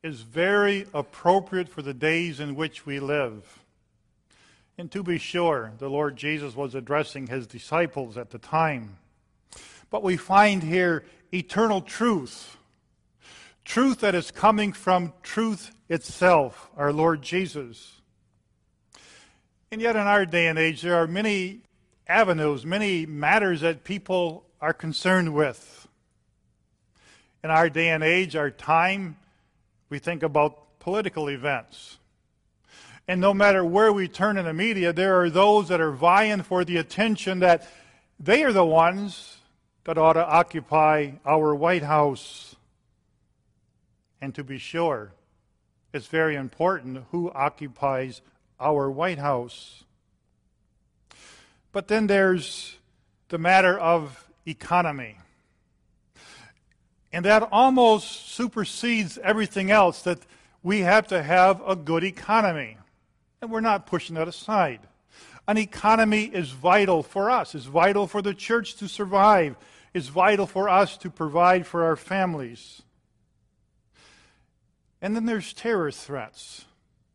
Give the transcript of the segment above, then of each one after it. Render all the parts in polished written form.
is very appropriate for the days in which we live. And to be sure, the Lord Jesus was addressing his disciples at the time. But we find here eternal truth. Truth that is coming from truth itself, our Lord Jesus. And yet in our day and age, there are many avenues, many matters that people are concerned with. In our day and age, our time, we think about political events. And no matter where we turn in the media, there are those that are vying for the attention that they are the ones that ought to occupy our White House. And to be sure, it's very important who occupies our White House. But then there's the matter of economy. And that almost supersedes everything else, that we have to have a good economy. And we're not pushing that aside. An economy is vital for us. It's vital for the church to survive. It's vital for us to provide for our families. And then there's terror threats.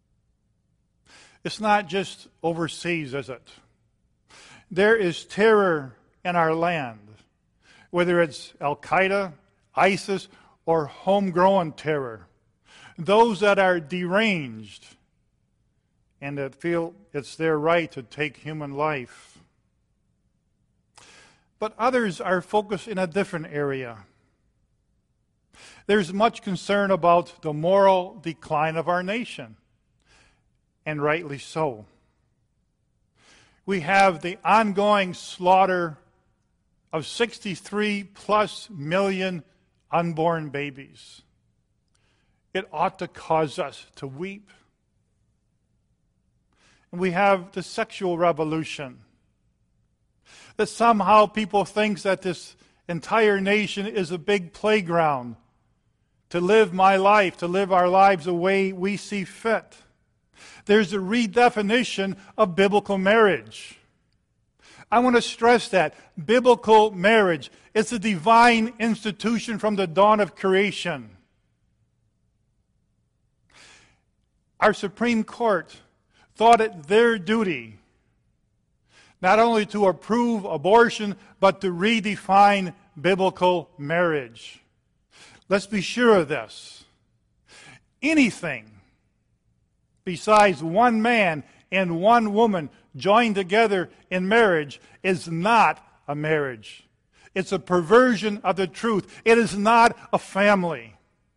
It's not just overseas, is it? There is terror in our land, whether it's Al-Qaeda, ISIS, or homegrown terror. Those that are deranged and that feel it's their right to take human life. But others are focused in a different area. There's much concern about the moral decline of our nation, and rightly so. We have the ongoing slaughter of 63 plus million unborn babies. It ought to cause us to weep. And we have the sexual revolution. That somehow people think that this entire nation is a big playground to live my life, to live our lives the way we see fit. There's a redefinition of biblical marriage. I want to stress that. Biblical marriage is a divine institution from the dawn of creation. Our Supreme Court thought it their duty not only to approve abortion, but to redefine biblical marriage. Let's be sure of this. Anything besides one man and one woman joined together in marriage is not a marriage. It's a perversion of the truth. It is not a family.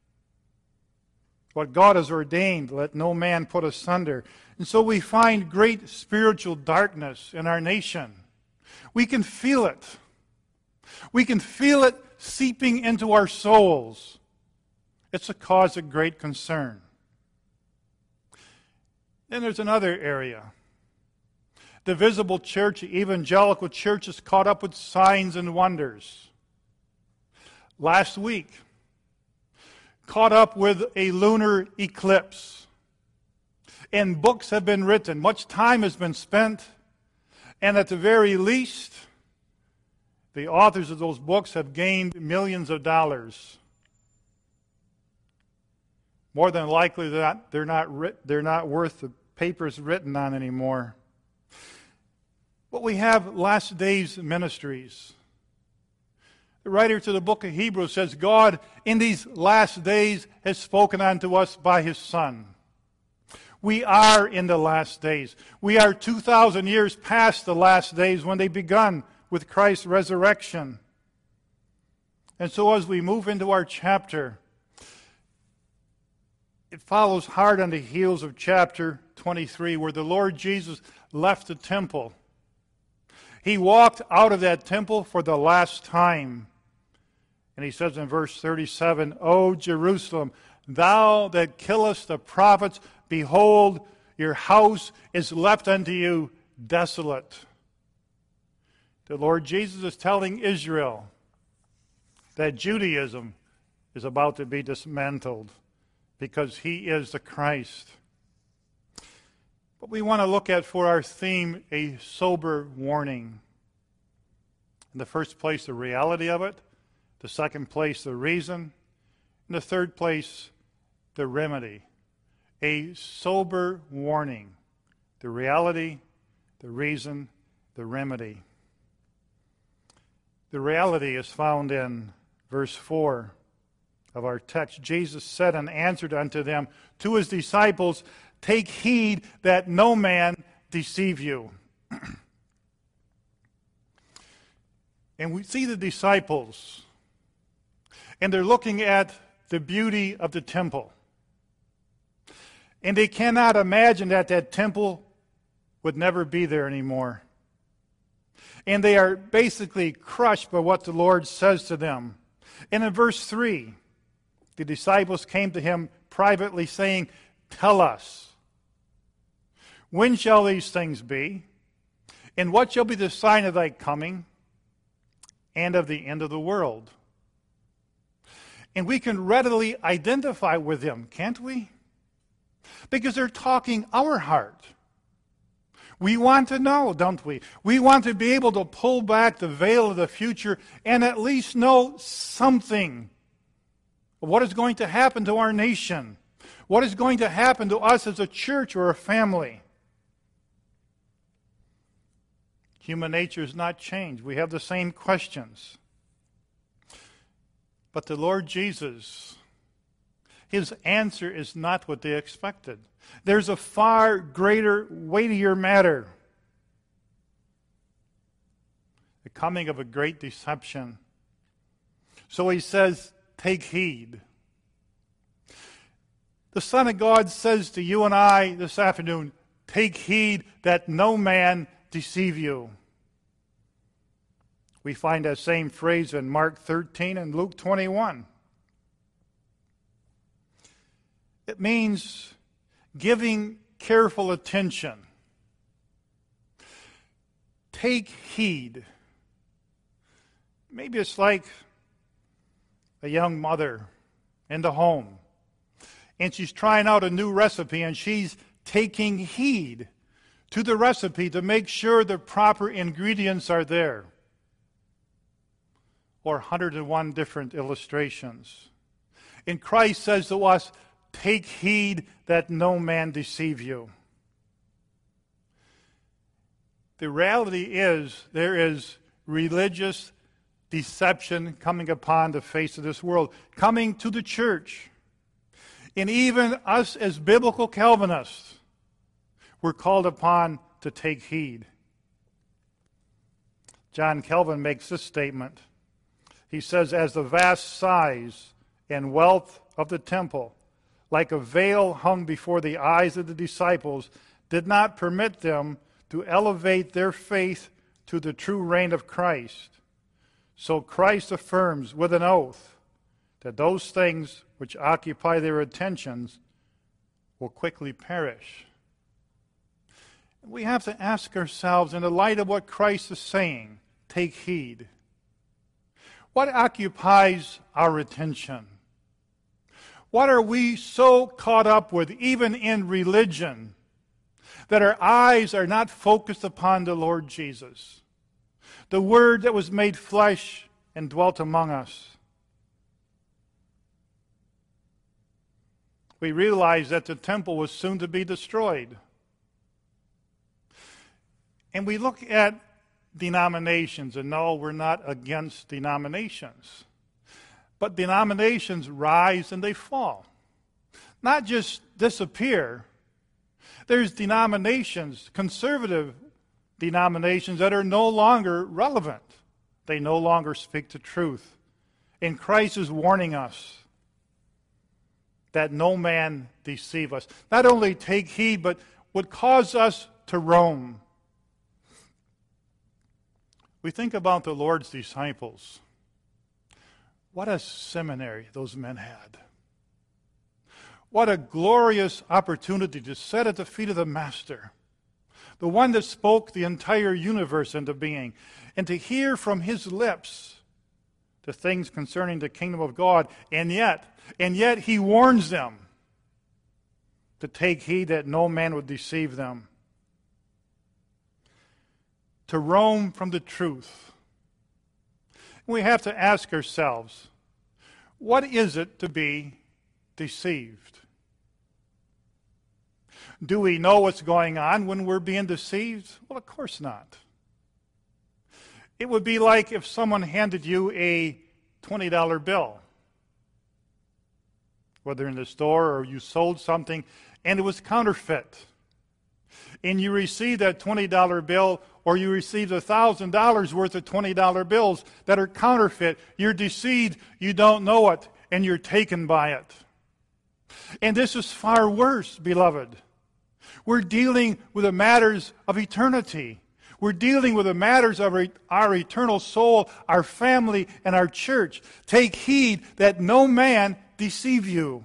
What God has ordained, let no man put asunder. And so we find great spiritual darkness in our nation. We can feel it. We can feel it seeping into our souls. It's a cause of great concern. Then there's another area. The visible church, the evangelical church, is caught up with signs and wonders. Last week, caught up with a lunar eclipse. And books have been written. Much time has been spent. And at the very least, the authors of those books have gained millions of dollars. More than likely, they're not worth the papers written on anymore. But we have last days ministries. The writer to the book of Hebrews says, God in these last days has spoken unto us by his Son. We are in the last days. We are 2,000 years past the last days when they begun with Christ's resurrection. And so as we move into our chapter, it follows hard on the heels of chapter 23, where the Lord Jesus left the temple. He walked out of that temple for the last time. And he says in verse 37, O Jerusalem, thou that killest the prophets, behold, your house is left unto you desolate. The Lord Jesus is telling Israel that Judaism is about to be dismantled because he is the Christ. But we want to look at, for our theme, a sober warning. In the first place, the reality of it. The second place, the reason. In the third place, the remedy, a sober warning. The reality, the reason, the remedy. The reality is found in verse 4 of our text. Jesus said and answered unto them, to his disciples, take heed that no man deceive you. And we see the disciples, and they're looking at the beauty of the temple. And they cannot imagine that that temple would never be there anymore. And they are basically crushed by what the Lord says to them. And in verse 3, the disciples came to him privately saying, tell us, when shall these things be? And what shall be the sign of thy coming and of the end of the world? And we can readily identify with them, can't we? Because they're talking our heart. We want to know, don't we? We want to be able to pull back the veil of the future and at least know something of what is going to happen to our nation, what is going to happen to us as a church or a family. Human nature is not changed. We have the same questions. But the Lord Jesus, his answer is not what they expected. There's a far greater, weightier matter. The coming of a great deception. So he says, take heed. The Son of God says to you and I this afternoon, take heed that no man deceive you. We find that same phrase in Mark 13 and Luke 21. It means giving careful attention. Take heed. Maybe it's like a young mother in the home, and she's trying out a new recipe, and she's taking heed to the recipe to make sure the proper ingredients are there. Or 101 different illustrations. And Christ says to us, take heed that no man deceive you. The reality is there is religious deception coming upon the face of this world, coming to the church. And even us as biblical Calvinists, we're called upon to take heed. John Calvin makes this statement. He says, as the vast size and wealth of the temple, like a veil hung before the eyes of the disciples, did not permit them to elevate their faith to the true reign of Christ, so Christ affirms with an oath that those things which occupy their attentions will quickly perish. We have to ask ourselves, in the light of what Christ is saying, take heed. What occupies our attention? What are we so caught up with, even in religion, that our eyes are not focused upon the Lord Jesus, the Word that was made flesh and dwelt among us? We realize that the temple was soon to be destroyed. And we look at denominations, and no, we're not against denominations. But denominations rise and they fall. Not just disappear. There's denominations, conservative denominations, that are no longer relevant. They no longer speak the truth. And Christ is warning us that no man deceive us. Not only take heed, but would cause us to roam. We think about the Lord's disciples. What a seminary those men had. What a glorious opportunity to sit at the feet of the Master, the one that spoke the entire universe into being, and to hear from his lips the things concerning the kingdom of God. And yet he warns them to take heed that no man would deceive them. To roam from the truth. We have to ask ourselves, what is it to be deceived. Do we know what's going on when we're being deceived? Well, of course not. It would be like if someone handed you a $20 bill, whether in the store or you sold something, and it was counterfeit. And you received that $20 bill, or you received $1,000 worth of $20 bills that are counterfeit. You're deceived, you don't know it, and you're taken by it. And this is far worse, beloved. We're dealing with the matters of eternity. We're dealing with the matters of our eternal soul, our family, and our church. Take heed that no man deceive you.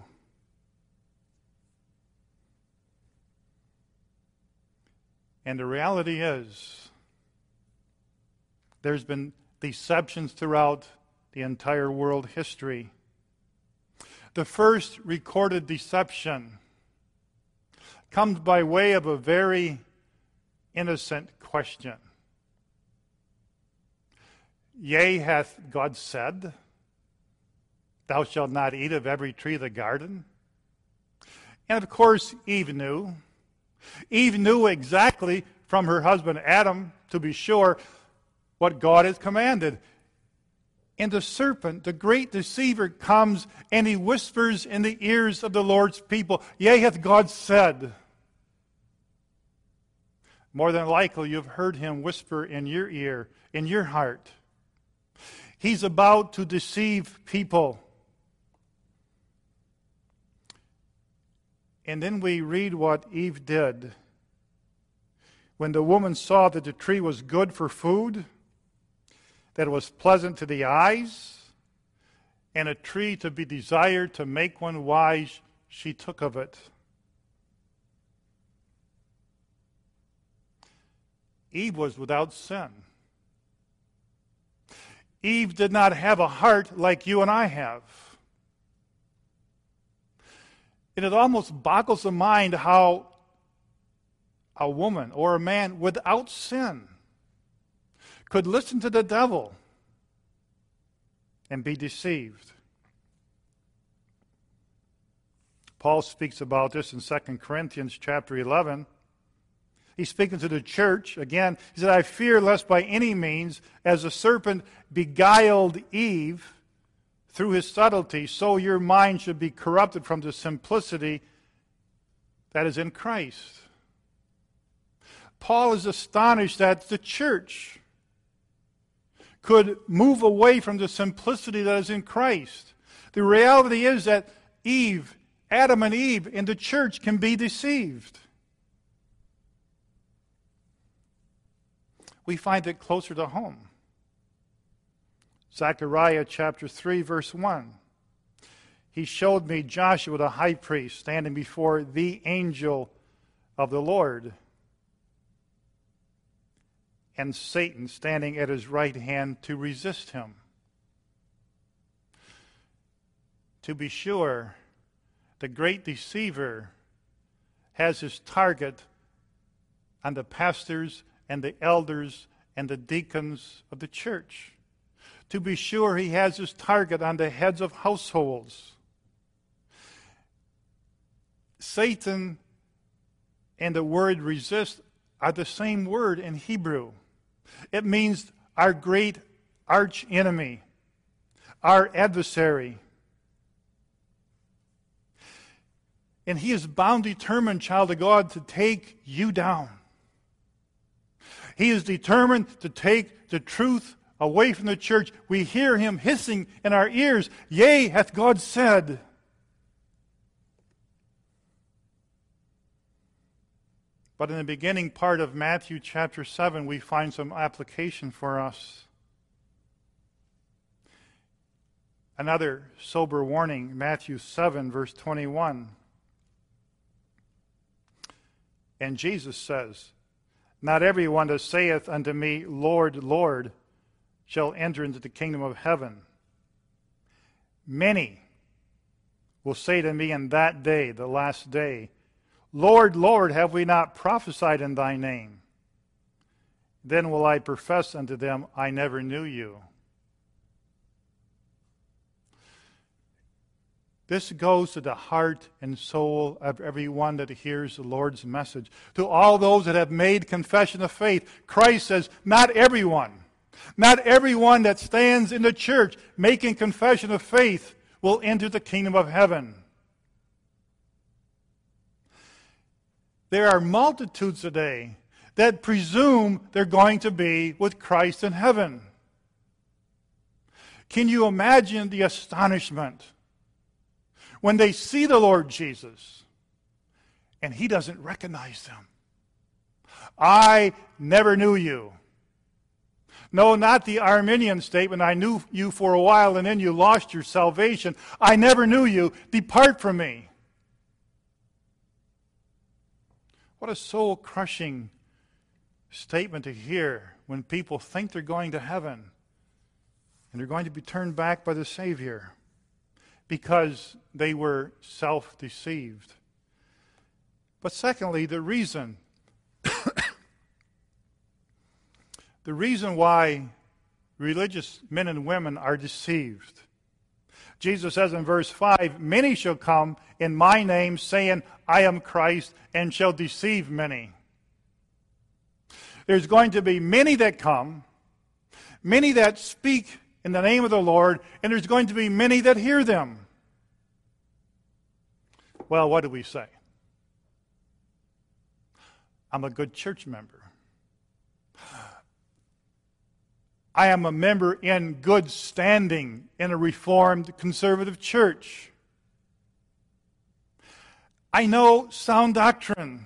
And the reality is, there's been deceptions throughout the entire world history. The first recorded deception comes by way of a very innocent question. Yea, hath God said, thou shalt not eat of every tree of the garden? And of course, Eve knew. Eve knew exactly from her husband Adam, to be sure, what God has commanded. And the serpent, the great deceiver, comes and he whispers in the ears of the Lord's people, yea, hath God said. More than likely, you've heard him whisper in your ear, in your heart. He's about to deceive people. And then we read what Eve did. When the woman saw that the tree was good for food, that it was pleasant to the eyes, and a tree to be desired to make one wise, she took of it. Eve was without sin. Eve did not have a heart like you and I have. And it almost boggles the mind how a woman or a man without sin could listen to the devil and be deceived. Paul speaks about this in 2 Corinthians chapter 11. He's speaking to the church. Again, he said, I fear lest by any means, as the serpent beguiled Eve through his subtlety, so your mind should be corrupted from the simplicity that is in Christ. Paul is astonished that the church could move away from the simplicity that is in Christ. The reality is that Adam and Eve in the church can be deceived. We find it closer to home. Zechariah chapter 3, verse 1. He showed me Joshua the high priest standing before the angel of the Lord, and Satan standing at his right hand to resist him. To be sure, the great deceiver has his target on the pastors and the elders and the deacons of the church. To be sure, he has his target on the heads of households. Satan and the word resist are the same word in Hebrew. It means our great arch enemy, our adversary. And he is bound, determined, child of God, to take you down. He is determined to take the truth away from the church. We hear him hissing in our ears, yea, hath God said. But in the beginning part of Matthew chapter 7, we find some application for us. Another sober warning, Matthew 7, verse 21. And Jesus says, not everyone that saith unto me, Lord, Lord, shall enter into the kingdom of heaven. Many will say to me in that day, the last day, Lord, Lord, have we not prophesied in thy name? Then will I profess unto them, I never knew you. This goes to the heart and soul of everyone that hears the Lord's message. To all those that have made confession of faith, Christ says, not everyone that stands in the church making confession of faith will enter the kingdom of heaven. There are multitudes today that presume they're going to be with Christ in heaven. Can you imagine the astonishment when they see the Lord Jesus and He doesn't recognize them? I never knew you. No, not the Arminian statement, I knew you for a while and then you lost your salvation. I never knew you. Depart from me. What a soul-crushing statement to hear when people think they're going to heaven and they're going to be turned back by the Savior because they were self-deceived. But secondly, the reason why religious men and women are deceived. Jesus says in verse 5, many shall come in my name, saying, I am Christ, and shall deceive many. There's going to be many that come, many that speak in the name of the Lord, and there's going to be many that hear them. Well, what do we say? I'm a good church member. I am a member in good standing in a Reformed conservative church. I know sound doctrine.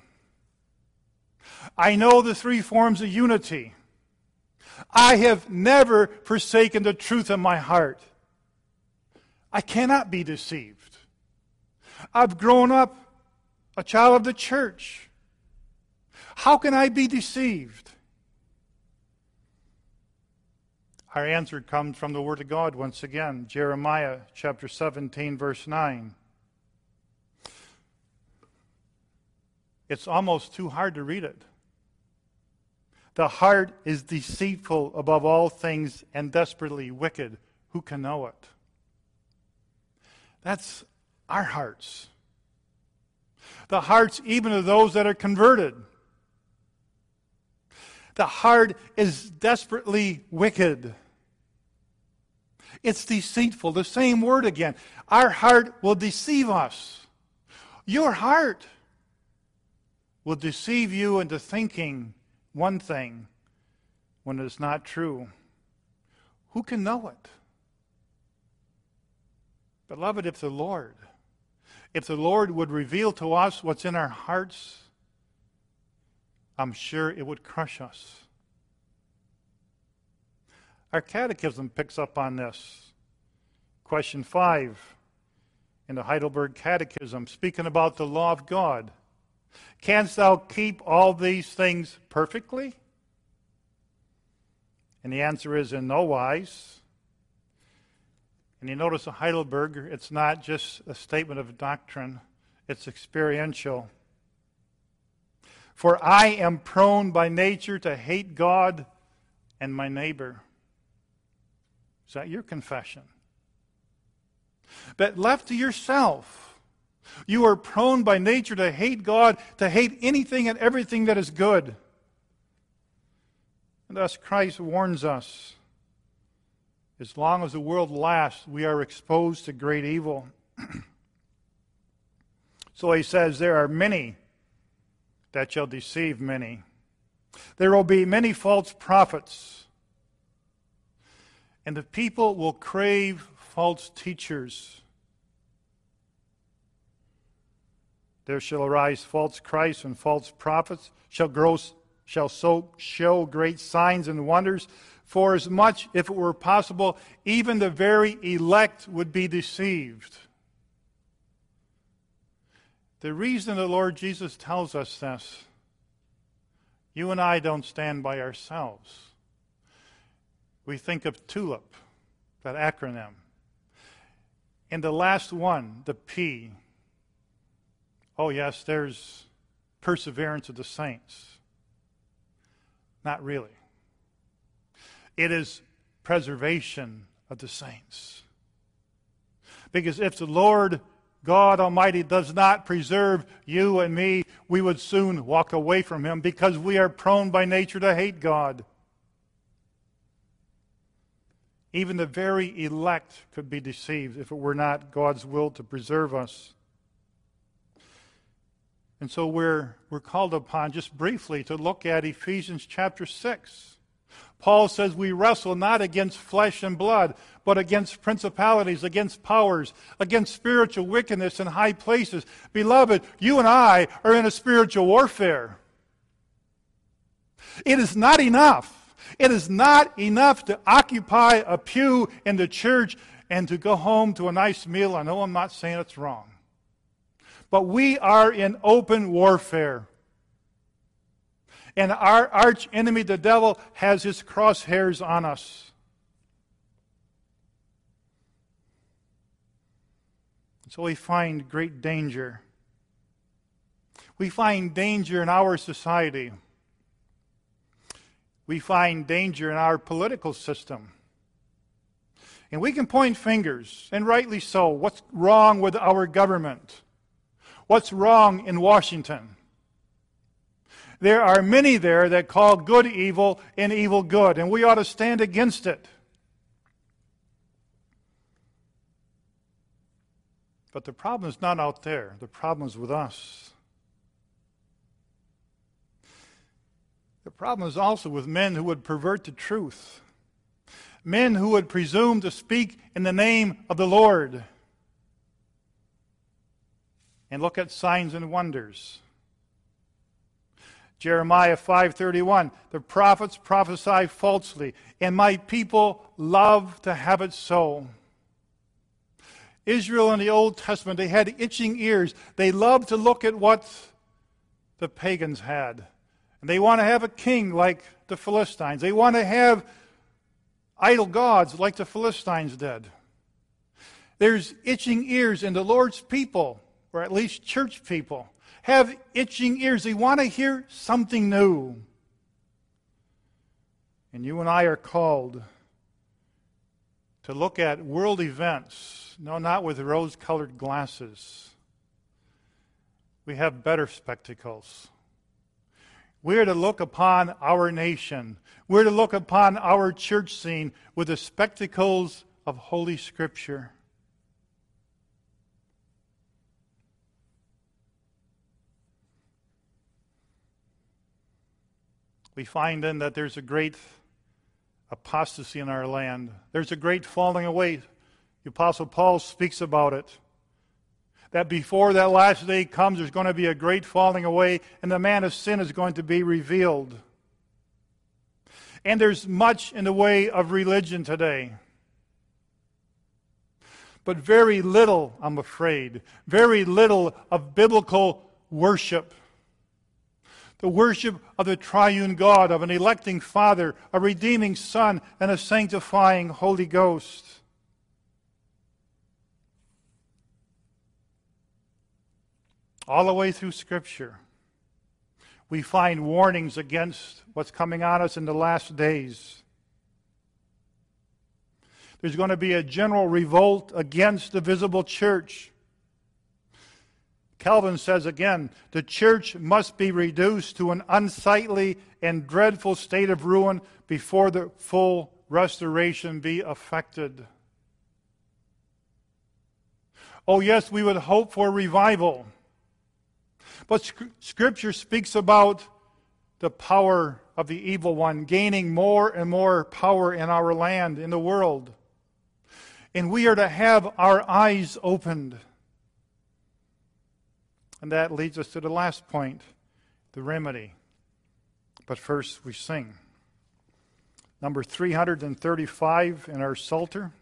I know the three forms of unity. I have never forsaken the truth in my heart. I cannot be deceived. I've grown up a child of the church. How can I be deceived? Our answer comes from the Word of God once again, Jeremiah chapter 17, verse 9. It's almost too hard to read it. The heart is deceitful above all things and desperately wicked. Who can know it? That's our hearts. The hearts even of those that are converted. The heart is desperately wicked. It's deceitful. The same word again. Our heart will deceive us. Your heart will deceive you into thinking one thing when it is not true. Who can know it? Beloved, if the Lord would reveal to us what's in our hearts, I'm sure it would crush us. Our catechism picks up on this. Question 5 in the Heidelberg Catechism, speaking about the law of God. Canst thou keep all these things perfectly? And the answer is in no wise. And you notice in Heidelberg, it's not just a statement of doctrine, it's experiential. For I am prone by nature to hate God and my neighbor. Is that your confession? But left to yourself, you are prone by nature to hate God, to hate anything and everything that is good. And thus Christ warns us, as long as the world lasts, we are exposed to great evil. So he says, there are many that shall deceive many. There will be many false prophets. And the people will crave false teachers. There shall arise false Christs and false prophets, shall so show great signs and wonders, for as much, if it were possible, even the very elect would be deceived. The reason the Lord Jesus tells us this, you and I don't stand by ourselves. We think of TULIP, that acronym. And the last one, the P. Oh yes, there's perseverance of the saints. Not really. It is preservation of the saints. Because if the Lord God Almighty does not preserve you and me, we would soon walk away from Him because we are prone by nature to hate God. Even the very elect could be deceived if it were not God's will to preserve us. And so we're called upon just briefly to look at Ephesians chapter 6. Paul says we wrestle not against flesh and blood, but against principalities, against powers, against spiritual wickedness in high places. Beloved, you and I are in a spiritual warfare. It is not enough. It is not enough to occupy a pew in the church and to go home to a nice meal. I know I'm not saying it's wrong. But we are in open warfare. And our arch enemy, the devil, has his crosshairs on us. So we find great danger. We find danger in our society. We find danger in our political system. And we can point fingers, and rightly so. What's wrong with our government? What's wrong in Washington? There are many there that call good evil and evil good, and we ought to stand against it. But the problem is not out there. The problem is with us. The problem is also with men who would pervert the truth. Men who would presume to speak in the name of the Lord and look at signs and wonders. Jeremiah 5:31, the prophets prophesy falsely, and my people love to have it so. Israel in the Old Testament, they had itching ears. They loved to look at what the pagans had. And they want to have a king like the Philistines. They want to have idol gods like the Philistines did. There's itching ears in the Lord's people, or at least church people, have itching ears. They want to hear something new. And you and I are called to look at world events, no, not with rose-colored glasses. We have better spectacles. We're to look upon our nation. We're to look upon our church scene with the spectacles of Holy Scripture. We find then that there's a great apostasy in our land. There's a great falling away. The Apostle Paul speaks about it. That before that last day comes, there's going to be a great falling away, and the man of sin is going to be revealed. And there's much in the way of religion today. But very little, I'm afraid, very little of biblical worship. The worship of the triune God, of an electing Father, a redeeming Son, and a sanctifying Holy Ghost. All the way through Scripture, we find warnings against what's coming on us in the last days. There's going to be a general revolt against the visible church. Calvin says again, the church must be reduced to an unsightly and dreadful state of ruin before the full restoration be effected. Oh yes, we would hope for revival. But Scripture speaks about the power of the evil one gaining more and more power in our land, in the world. And we are to have our eyes opened. And that leads us to the last point, the remedy. But first we sing. Number 335 in our Psalter.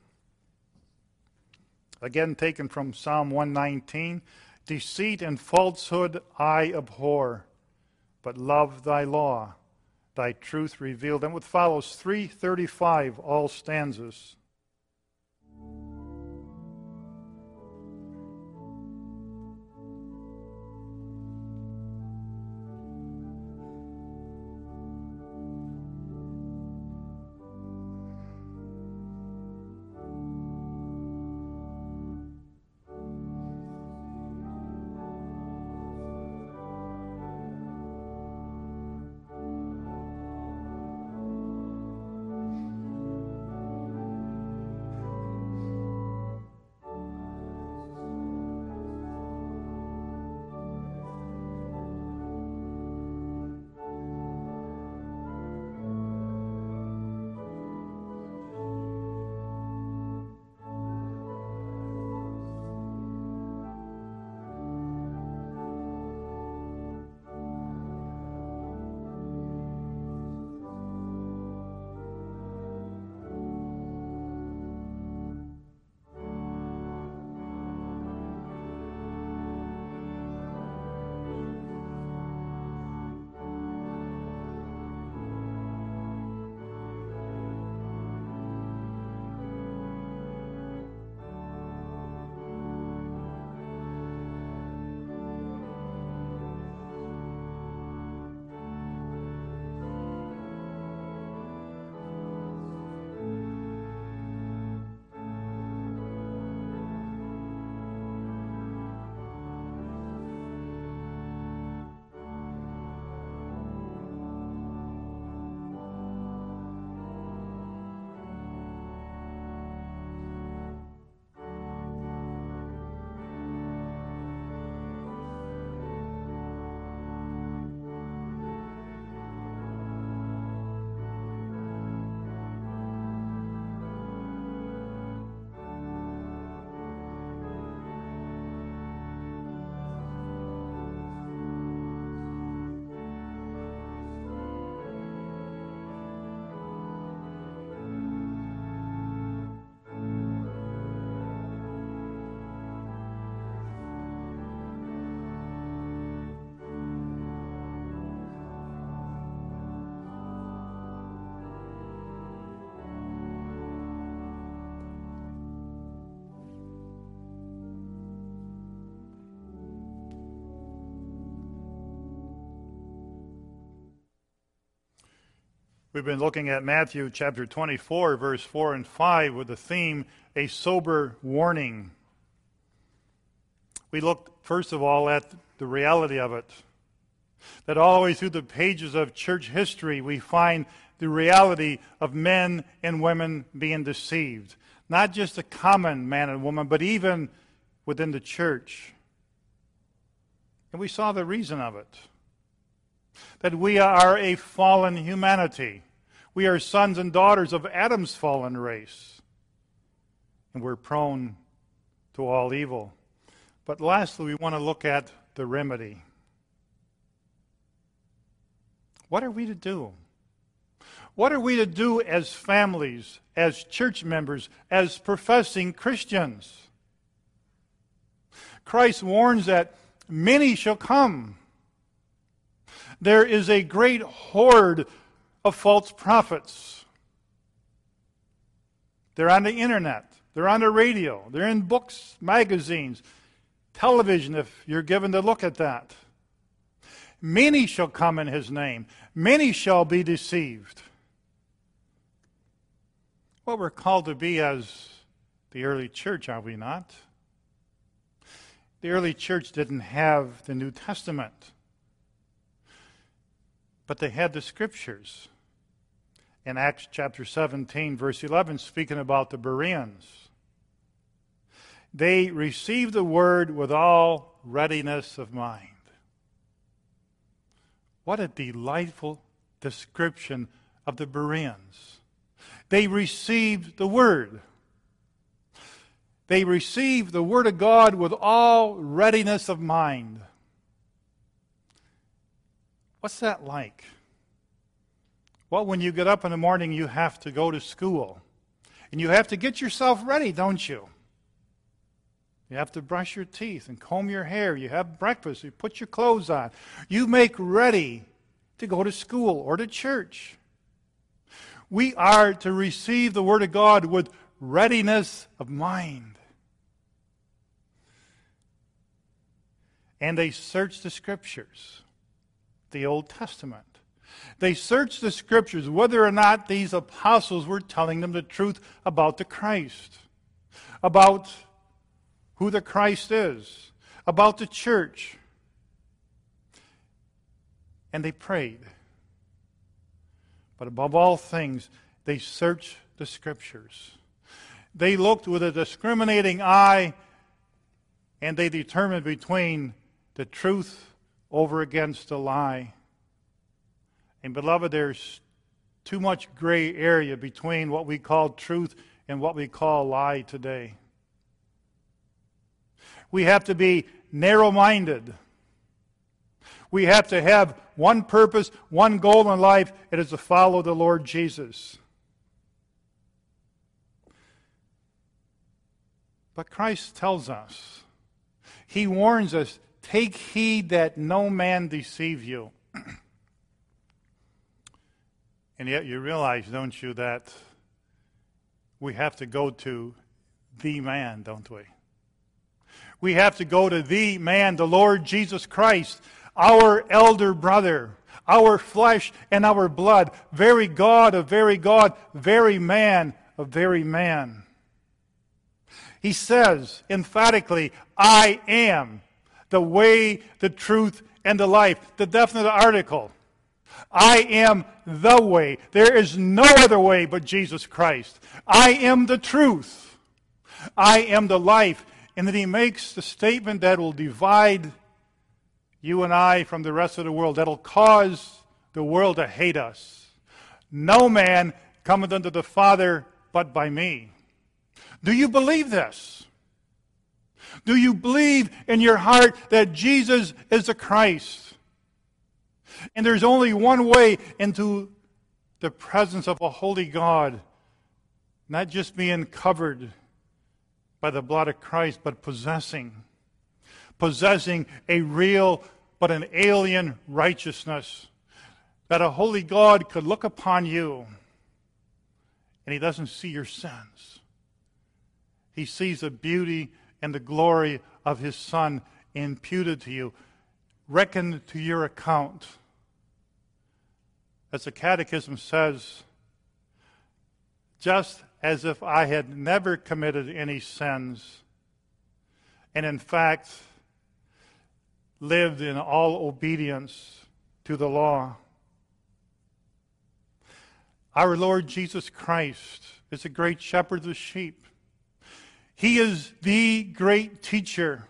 Again taken from Psalm 119. Deceit and falsehood I abhor, but love thy law, thy truth revealed. And what follows, 335, all stanzas. We've been looking at Matthew chapter 24, verse 4 and 5 with the theme, A Sober Warning. We looked, first of all, at the reality of it. That all the way through the pages of church history, we find the reality of men and women being deceived. Not just a common man and woman, but even within the church. And we saw the reason of it. That we are a fallen humanity. We are sons and daughters of Adam's fallen race. And we're prone to all evil. But lastly, we want to look at the remedy. What are we to do? What are we to do as families, as church members, as professing Christians? Christ warns that many shall come. There is a great horde of false prophets. They're on the internet. They're on the radio. They're in books, magazines, television, if you're given to look at that. Many shall come in his name. Many shall be deceived. Well, we're called to be as the early church, are we not? The early church didn't have the New Testament, but they had the Scriptures. In Acts chapter 17, verse 11, speaking about the Bereans, they received the word with all readiness of mind. What a delightful description of the Bereans. They received the word. They received the word of God with all readiness of mind. What's that like? Well, when you get up in the morning, you have to go to school. And you have to get yourself ready, don't you? You have to brush your teeth and comb your hair. You have breakfast. You put your clothes on. You make ready to go to school or to church. We are to receive the Word of God with readiness of mind. And they searched the Scriptures, the Old Testament. They searched the Scriptures whether or not these apostles were telling them the truth about the Christ, about who the Christ is, about the church. And they prayed. But above all things, they searched the Scriptures. They looked with a discriminating eye, and they determined between the truth over against a lie. And beloved, there's too much gray area between what we call truth and what we call lie today. We have to be narrow-minded. We have to have one purpose, one goal in life. It is to follow the Lord Jesus. But Christ tells us, He warns us, take heed that no man deceive you. And yet you realize, don't you, that we have to go to the man, don't we? We have to go to the man, the Lord Jesus Christ, our elder brother, our flesh and our blood, very God of very God, very man of very man. He says emphatically, I am the way, the truth, and the life. The definite article. I am the way. There is no other way but Jesus Christ. I am the truth. I am the life. And then he makes the statement that will divide you and I from the rest of the world, that will cause the world to hate us. No man cometh unto the Father but by me. Do you believe this? Do you believe in your heart that Jesus is the Christ? And there's only one way into the presence of a holy God, not just being covered by the blood of Christ, but possessing a real but an alien righteousness, that a holy God could look upon you and He doesn't see your sins. He sees the beauty and the glory of His Son imputed to you, reckoned to your account. as the Catechism says, just as if I had never committed any sins, and in fact lived in all obedience to the law. Our Lord Jesus Christ is a great shepherd of the sheep. He is the great teacher.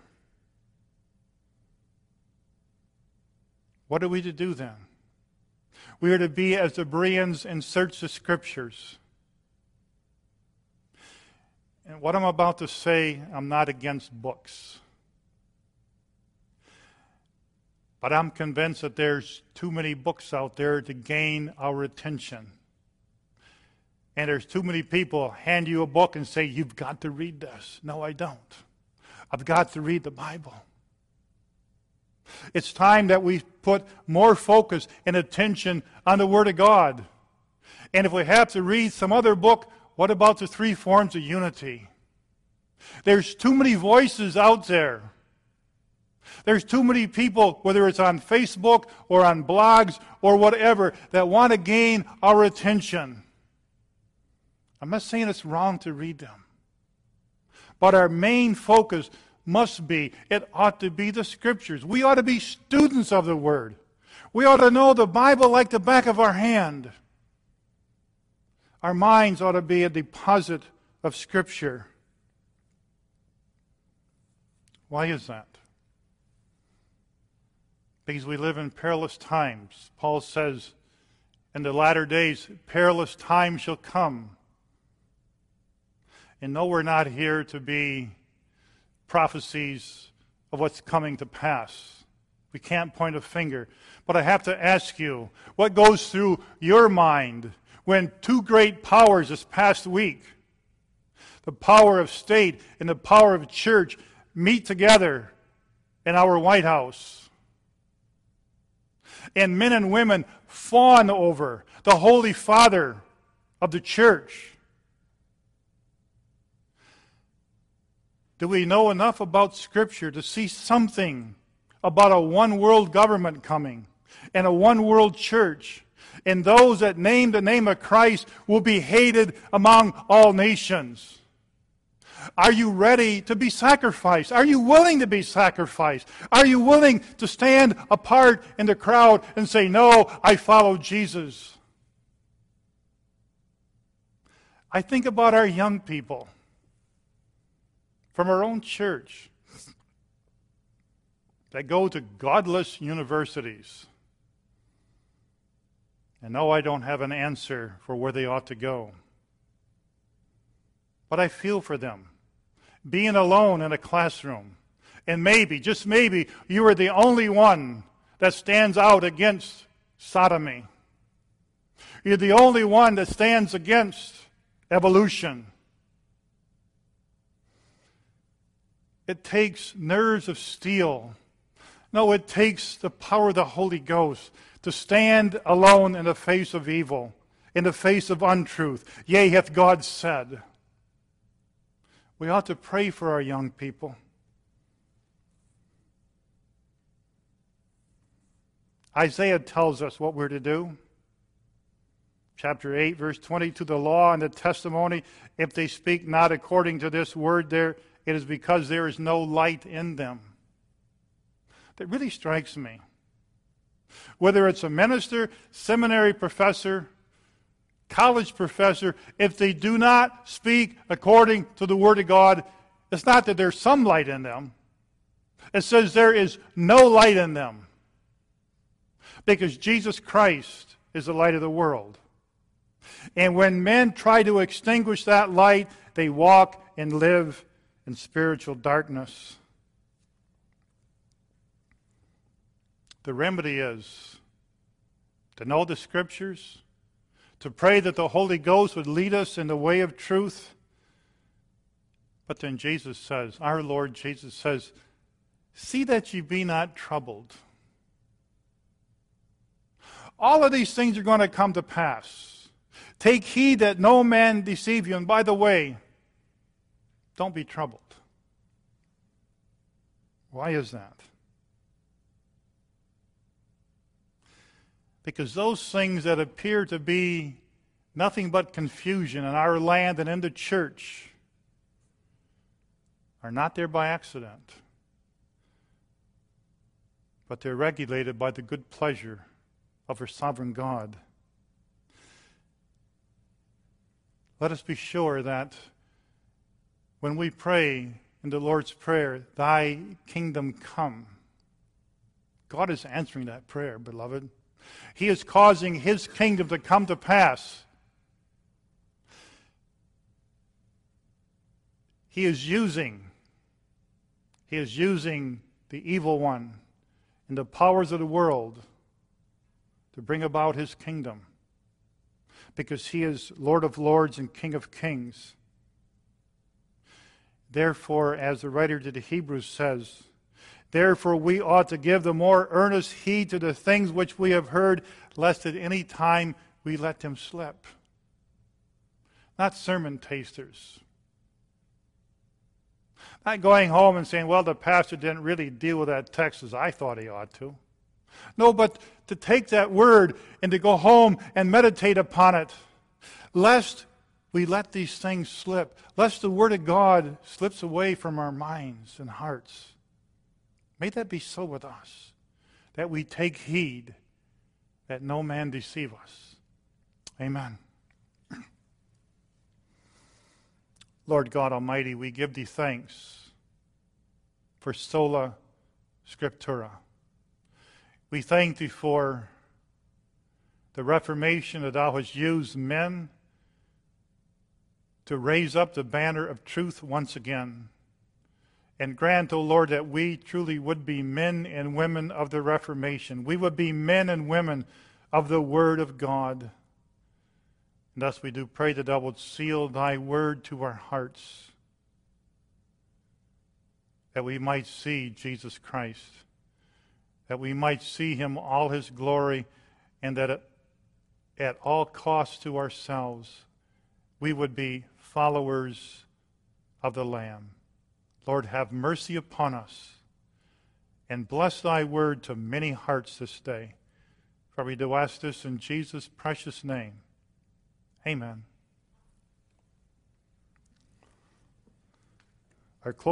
What are we to do then? We are to be as the Bereans and search the Scriptures. And what I'm about to say, I'm not against books. But I'm convinced that there's too many books out there to gain our attention. And there's too many people hand you a book and say, you've got to read this. No, I don't. I've got to read the Bible. It's time that we put more focus and attention on the Word of God. And if we have to read some other book, what about the three forms of unity? There's too many voices out there. There's too many people, whether it's on Facebook or on blogs or whatever, that want to gain our attention. I'm not saying it's wrong to read them. But our main focus must be, it ought to be the Scriptures. We ought to be students of the Word. We ought to know the Bible like the back of our hand. Our minds ought to be a deposit of Scripture. Why is that? Because we live in perilous times. Paul says, in the latter days, perilous times shall come. And no, we're not here to be prophecies of what's coming to pass. We can't point a finger. But I have to ask you, what goes through your mind when two great powers this past week, the power of state and the power of church, meet together in our White House? And men and women fawn over the Holy Father of the church. Do we know enough about Scripture to see something about a one-world government coming and a one-world church? And those that name the name of Christ will be hated among all nations. Are you ready to be sacrificed? Are you willing to be sacrificed? Are you willing to stand apart in the crowd and say, no, I follow Jesus? I think about our young people from our own church that go to godless universities. And no, I don't have an answer for where they ought to go. But I feel for them. Being alone in a classroom. And maybe, just maybe, you are the only one that stands out against sodomy. You're the only one that stands against evolution. It takes nerves of steel. No, it takes the power of the Holy Ghost to stand alone in the face of evil, in the face of untruth. Yea, hath God said. We ought to pray for our young people. Isaiah tells us what we're to do. Chapter 8, verse 20, to the law and the testimony, if they speak not according to this word there, it is because there is no light in them. That really strikes me. Whether it's a minister, seminary professor, college professor, if they do not speak according to the Word of God, it's not that there's some light in them. It says there is no light in them. Because Jesus Christ is the light of the world. And when men try to extinguish that light, they walk and live in spiritual darkness. The remedy is to know the Scriptures, to pray that the Holy Ghost would lead us in the way of truth. But then Jesus says, our Lord Jesus says, see that ye be not troubled. All of these things are going to come to pass. Take heed that no man deceive you. And by the way, don't be troubled. Why is that? Because those things that appear to be nothing but confusion in our land and in the church are not there by accident, but they're regulated by the good pleasure of our sovereign God. Let us be sure that when we pray in the Lord's Prayer, Thy kingdom come, God is answering that prayer, beloved. He is causing His kingdom to come to pass. He is using the evil one and the powers of the world to bring about His kingdom, because He is Lord of lords and King of kings. Therefore, as the writer to the Hebrews says, therefore we ought to give the more earnest heed to the things which we have heard, lest at any time we let them slip. Not sermon tasters. Not going home and saying, well, the pastor didn't really deal with that text as I thought he ought to. No, but to take that word and to go home and meditate upon it, lest we let these things slip, lest the Word of God slips away from our minds and hearts. May that be so with us, that we take heed that no man deceive us. Amen. Lord God Almighty, we give Thee thanks for sola scriptura. We thank Thee for the Reformation, that Thou hast used men to raise up the banner of truth once again. And grant, O Lord, that we truly would be men and women of the Reformation. We would be men and women of the Word of God. And thus we do pray that Thou wilt seal Thy Word to our hearts, that we might see Jesus Christ, that we might see Him all His glory, and that at all costs to ourselves we would be followers of the Lamb. Lord, have mercy upon us, and bless Thy word to many hearts this day. For we do ask this in Jesus' precious name. Amen. Our